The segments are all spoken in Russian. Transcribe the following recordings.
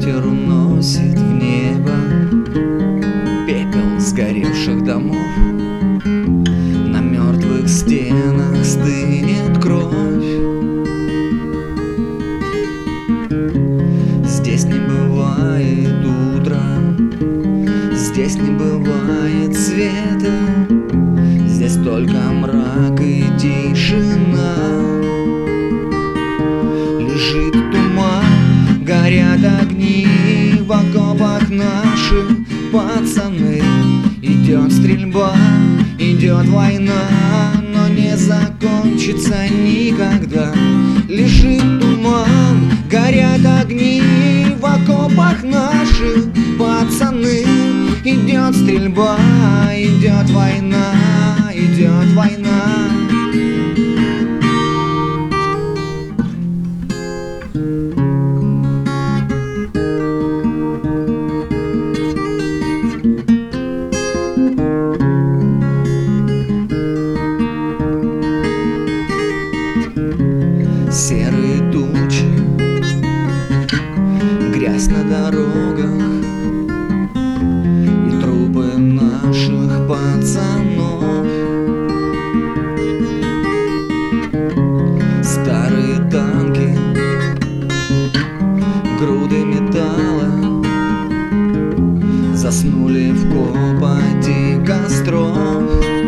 Ветер уносит в небо пепел сгоревших домов. На мертвых стенах стынет кровь. Здесь не бывает утра, здесь не бывает света, здесь только мрак и тишина. Лежит туман, горят огни в окопах наших, пацаны. Идет стрельба, идет война, но не закончится никогда. Лежит туман, горят огни в окопах наших, пацаны. Идет стрельба, идет война, идет война. Серые тучи, грязь на дорогах и трупы наших пацанов. Старые танки, груды металла заснули в копоти костров.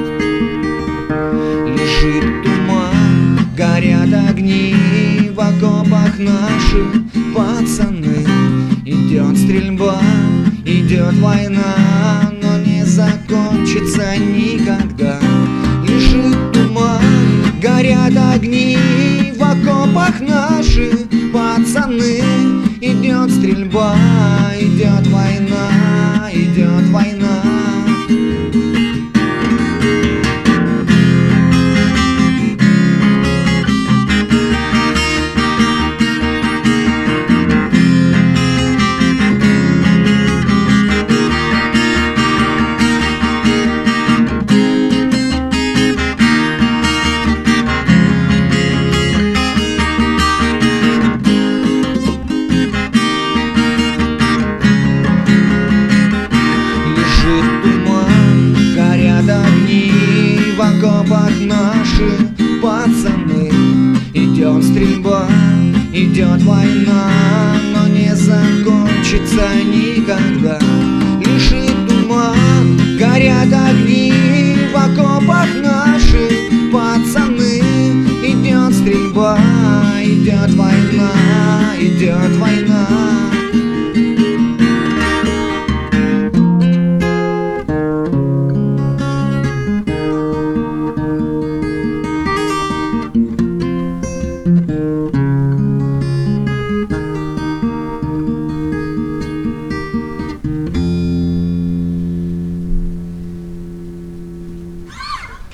Лежит туман, горят огни в окопах наших, пацаны. Идет стрельба, идет война, но не закончится никогда. Лежит туман, горят огни в окопах наших, пацаны. Идет стрельба, идет война, идет война. В окопах наших, пацаны. Идет стрельба, идет война, но не закончится никогда. Лежит туман, горят огни в окопах наших, пацаны. Идет стрельба, идет война, идет война.